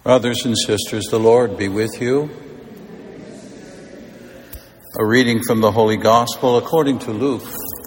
Brothers and sisters, the Lord be with you. A reading from the Holy Gospel according to Luke.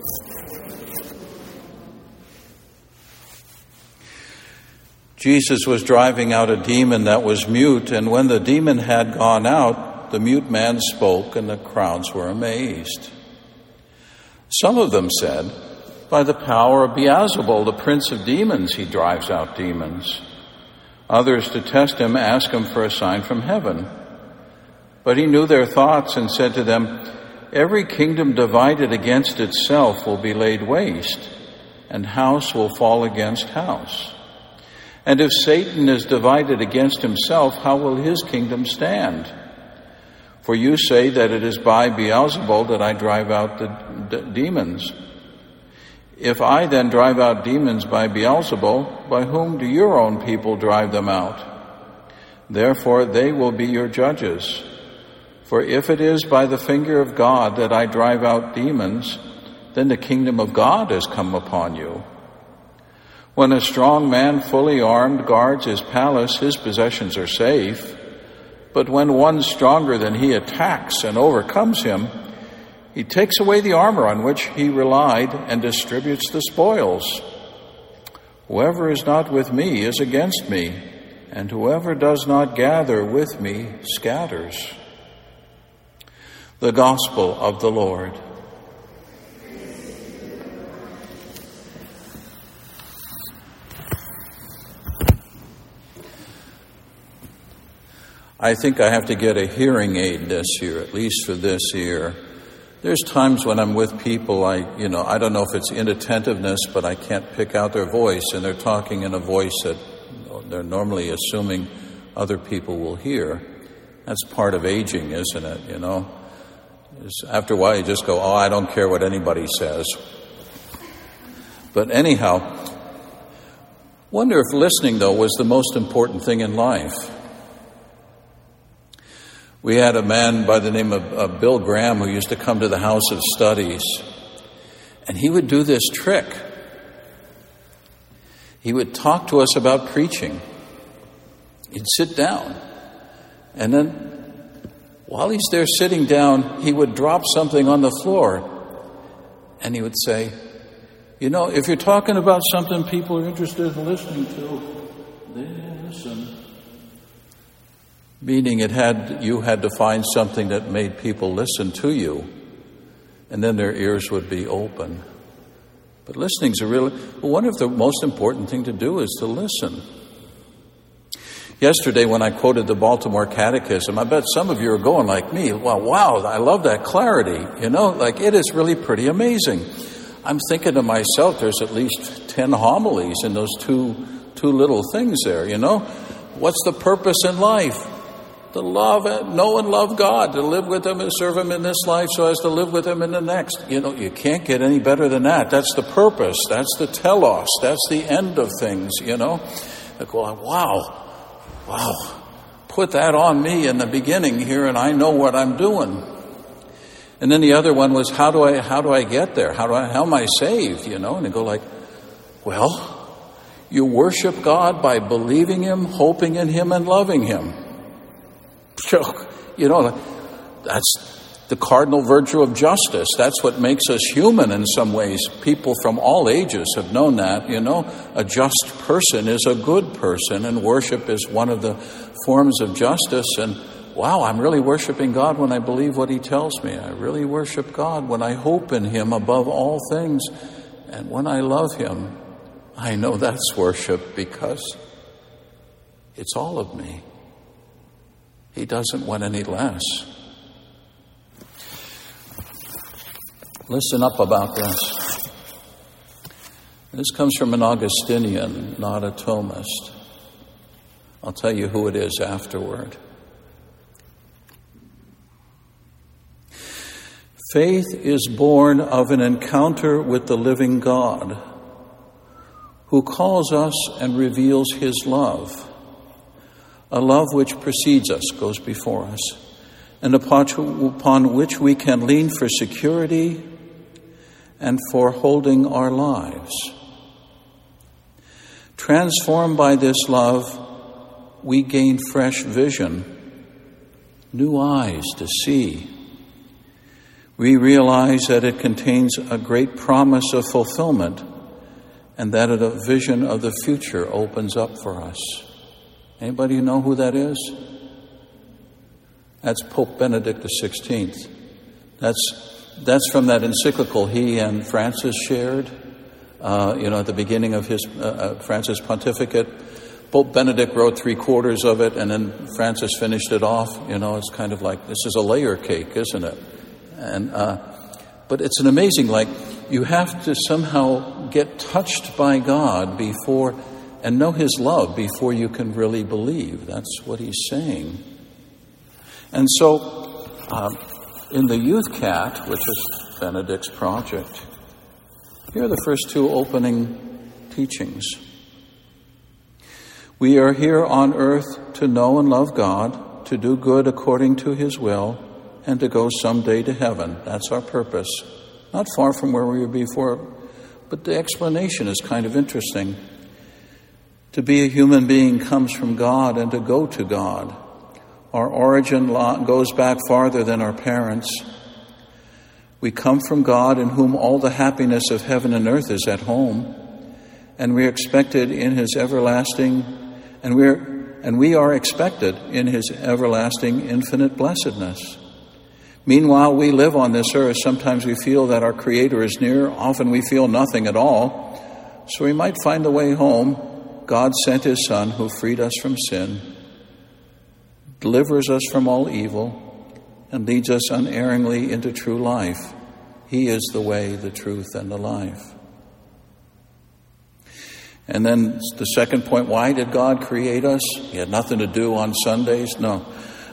Jesus was driving out a demon that was mute, and when the demon had gone out, the mute man spoke, and the crowds were amazed. Some of them said, "By the power of Beelzebul, the prince of demons, he drives out demons." Others, to test him, asked him for a sign from heaven. But he knew their thoughts and said to them, "Every kingdom divided against itself will be laid waste, and house will fall against house. And if Satan is divided against himself, how will his kingdom stand? For you say that it is by Beelzebul that I drive out the demons. If I then drive out demons by Beelzebul, by whom do your own people drive them out? Therefore they will be your judges. For if it is by the finger of God that I drive out demons, then the kingdom of God has come upon you. When a strong man fully armed guards his palace, his possessions are safe. But when one stronger than he attacks and overcomes him, he takes away the armor on which he relied and distributes the spoils. Whoever is not with me is against me, and whoever does not gather with me scatters." The Gospel of the Lord. I think I have to get a hearing aid this year, at least for this year. There's times when I'm with people, I don't know if it's inattentiveness, but I can't pick out their voice, and they're talking in a voice that they're normally assuming other people will hear. That's part of aging, isn't it, After a while, you just go, I don't care what anybody says. But anyhow, wonder if listening, though, was the most important thing in life. We had a man by the name of Bill Graham who used to come to the House of Studies, and he would do this trick. He would talk to us about preaching. He'd sit down, and then while he's there sitting down, he would drop something on the floor, and he would say, if you're talking about something people are interested in listening to, they will listen. Meaning you had to find something that made people listen to you, and then their ears would be open. But listening's one of the most important thing to do is to listen. Yesterday when I quoted the Baltimore Catechism, I bet some of you are going like me, wow, I love that clarity, it is really pretty amazing. I'm thinking to myself, there's at least 10 homilies in those two little things there, What's the purpose in life? To know and love God, to live with Him and serve Him in this life so as to live with Him in the next. You can't get any better than that. That's the purpose. That's the telos. That's the end of things, I go, wow. Put that on me in the beginning here, and I know what I'm doing. And then the other one was, how do I get there? How am I saved? And I go you worship God by believing Him, hoping in Him, and loving Him. That's the cardinal virtue of justice. That's what makes us human in some ways. People from all ages have known that, A just person is a good person, and worship is one of the forms of justice. And I'm really worshiping God when I believe what He tells me. I really worship God when I hope in Him above all things. And when I love Him, I know that's worship because it's all of me. He doesn't want any less. Listen up about this. This comes from an Augustinian, not a Thomist. I'll tell you who it is afterward. Faith is born of an encounter with the living God, who calls us and reveals His love. A love which precedes us, goes before us, and upon which we can lean for security and for holding our lives. Transformed by this love, we gain fresh vision, new eyes to see. We realize that it contains a great promise of fulfillment and that a vision of the future opens up for us. Anybody know who that is? That's Pope Benedict XVI. That's from that encyclical he and Francis shared, at the beginning of his Francis pontificate. Pope Benedict wrote 3/4 of it, and then Francis finished it off. It's kind of like, this is a layer cake, isn't it? And but it's an amazing, you have to somehow get touched by God before, and know his love before you can really believe. That's what he's saying. And so, in the Youth Cat, which is Benedict's project, here are the first 2 opening teachings. We are here on earth to know and love God, to do good according to his will, and to go someday to heaven. That's our purpose. Not far from where we were before, but the explanation is kind of interesting. To be a human being comes from God and to go to God. Our origin goes back farther than our parents. We come from God, in whom all the happiness of heaven and earth is at home, and we are expected in his everlasting, and we are expected in his everlasting infinite blessedness. Meanwhile, we live on this earth. Sometimes we feel that our Creator is near. Often we feel nothing at all. So we might find the way home. God sent his Son, who freed us from sin, delivers us from all evil, and leads us unerringly into true life. He is the way, the truth, and the life. And then the second point, why did God create us? He had nothing to do on Sundays? No.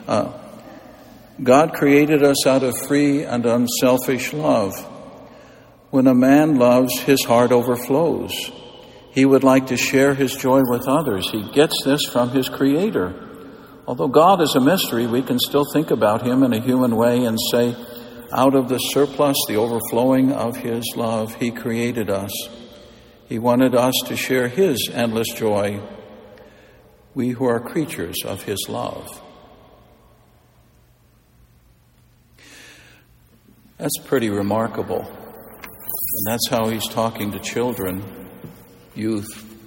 God created us out of free and unselfish love. When a man loves, his heart overflows. He would like to share his joy with others. He gets this from his Creator. Although God is a mystery, we can still think about him in a human way and say, out of the surplus, the overflowing of his love, he created us. He wanted us to share his endless joy, we who are creatures of his love. That's pretty remarkable. And that's how he's talking to children, youth.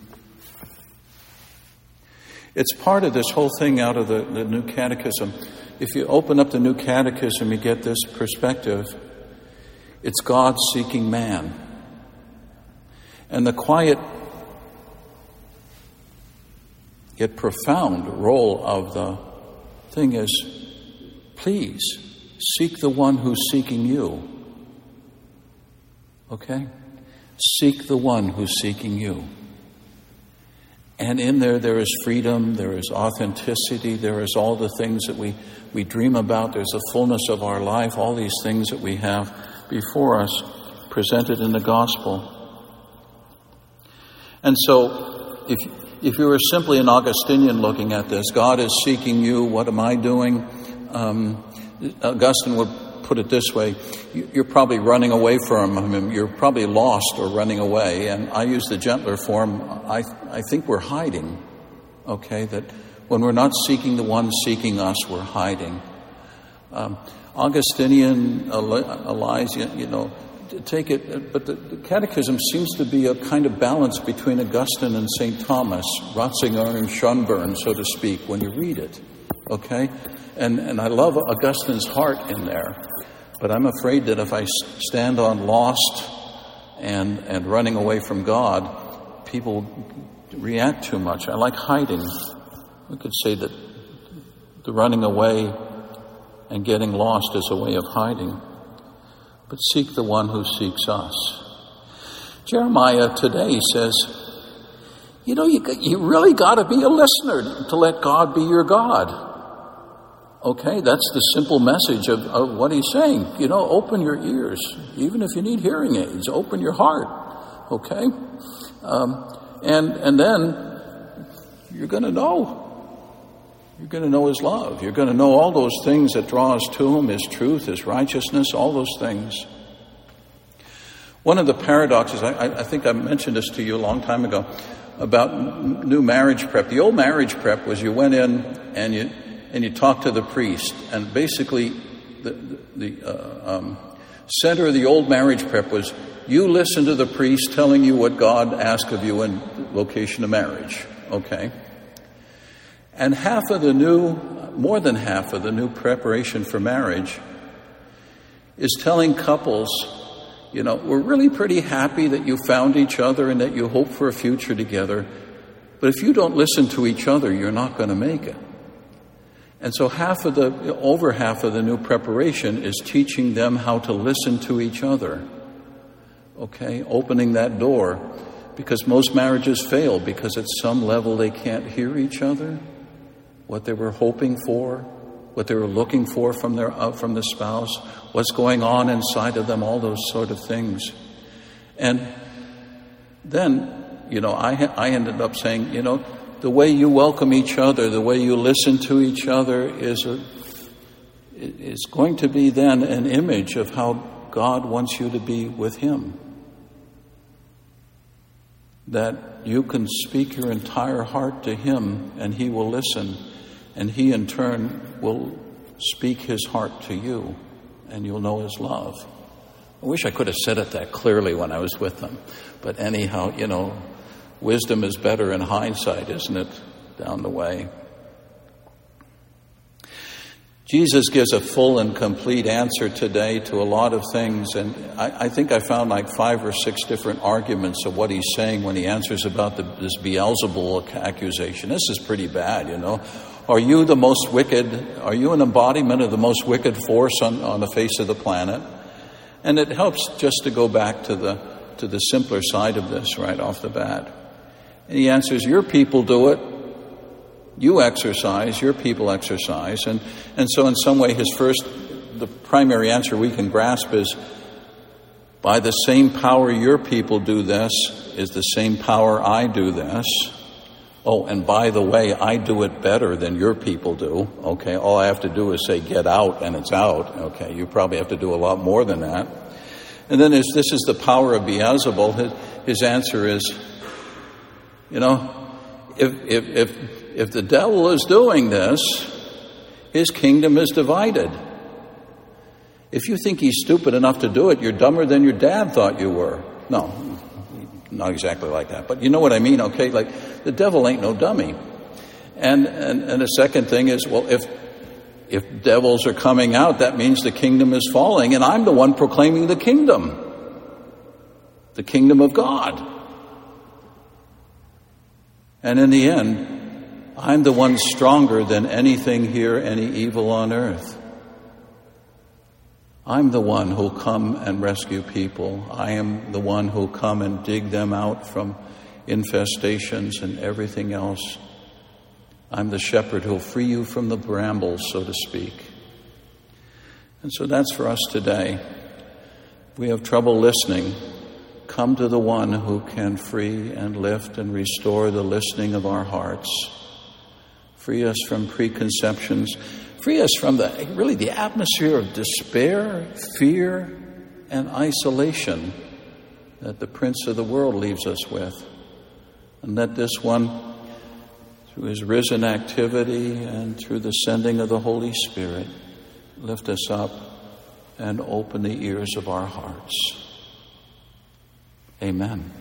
It's part of this whole thing out of the New Catechism. If you open up the New Catechism, you get this perspective. It's God seeking man. And the quiet yet profound role of the thing is, please seek the one who's seeking you. Okay? Seek the one who's seeking you. And in there is freedom, there is authenticity, there is all the things that we dream about, there's the fullness of our life, all these things that we have before us presented in the gospel. And so, if you were simply an Augustinian looking at this, God is seeking you, what am I doing? Augustine would put it this way, you're probably running away from him, you're probably lost or running away, and I use the gentler form, I think we're hiding, okay, that when we're not seeking the one seeking us, we're hiding. Augustinian, Elias, take it, but the Catechism seems to be a kind of balance between Augustine and St. Thomas, Ratzinger and Schönborn, so to speak, when you read it, okay? And I love Augustine's heart in there, but I'm afraid that if I stand on lost and running away from God, people react too much. I like hiding. We could say that the running away and getting lost is a way of hiding. But seek the one who seeks us. Jeremiah today says, you really got to be a listener to let God be your God. Okay, that's the simple message of what he's saying. Open your ears. Even if you need hearing aids, open your heart. Okay? And then you're going to know. You're going to know his love. You're going to know all those things that draw us to him, his truth, his righteousness, all those things. One of the paradoxes, I think I mentioned this to you a long time ago. about new marriage prep. The old marriage prep was you went in and you talked to the priest, and basically the center of the old marriage prep was you listen to the priest telling you what God asked of you in vocation of marriage. Okay? And more than half of the new preparation for marriage is telling couples, we're really pretty happy that you found each other and that you hope for a future together. But if you don't listen to each other, you're not going to make it. And so over half of the new preparation is teaching them how to listen to each other. Okay? Opening that door. Because most marriages fail because at some level they can't hear each other, what they were hoping for, what they were looking for from the spouse, what's going on inside of them, all those sort of things. And then, I ended up saying, the way you welcome each other, the way you listen to each other is going to be then an image of how God wants you to be with Him. That you can speak your entire heart to Him and He will listen, and He in turn will speak His heart to you, and you'll know His love. I wish I could have said it that clearly when I was with them. But anyhow, wisdom is better in hindsight, isn't it, down the way? Jesus gives a full and complete answer today to a lot of things, and I think I found like 5 or 6 different arguments of what He's saying when He answers about this Beelzebul accusation. This is pretty bad, Are you the most wicked? Are you an embodiment of the most wicked force on the face of the planet? And it helps just to go back to the simpler side of this right off the bat. And He answers, your people do it. You exercise, your people exercise. And so in some way the primary answer we can grasp is, by the same power your people do this is the same power I do this. Oh, and by the way, I do it better than your people do. Okay, all I have to do is say get out and it's out. Okay, you probably have to do a lot more than that. And then this is the power of Beelzebul. His answer is, if the devil is doing this, his kingdom is divided. If you think he's stupid enough to do it, you're dumber than your dad thought you were. No, not exactly like that, but you know what I mean, okay? Like, the devil ain't no dummy. And the second thing is, well, if devils are coming out, that means the kingdom is falling, and I'm the one proclaiming the kingdom of God. And in the end, I'm the one stronger than anything here, any evil on earth. I'm the one who'll come and rescue people. I am the one who'll come and dig them out from infestations and everything else. I'm the shepherd who'll free you from the brambles, so to speak. And so that's for us today. If we have trouble listening, come to the one who can free and lift and restore the listening of our hearts. Free us from preconceptions. Free us from the atmosphere of despair, fear, and isolation that the prince of the world leaves us with. And let this one, through his risen activity and through the sending of the Holy Spirit, lift us up and open the ears of our hearts. Amen.